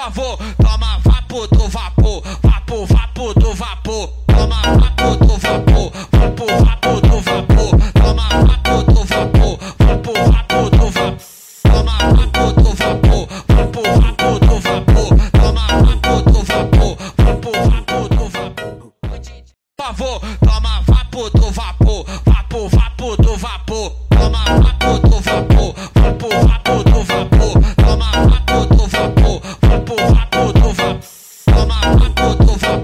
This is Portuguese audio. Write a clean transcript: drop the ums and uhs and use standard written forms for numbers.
favor, toma vapo do vapor, vapo, vapo do vapor, toma vapo do vapor, vapo, vapo do vapor, toma vapo do vapor, vapo, vapo do vapor, toma vapo do vapor, vapo, vapo do vapor, toma vapo do vapor, vapo, vapo do vapor. Por favor, toma vapo do vapor, vapo, vapo do vapor, toma vapo do vapor, vapo, vapo do vapor, toma vapo do vapor, vapo, vapo do vapor, toma vapo do vapor.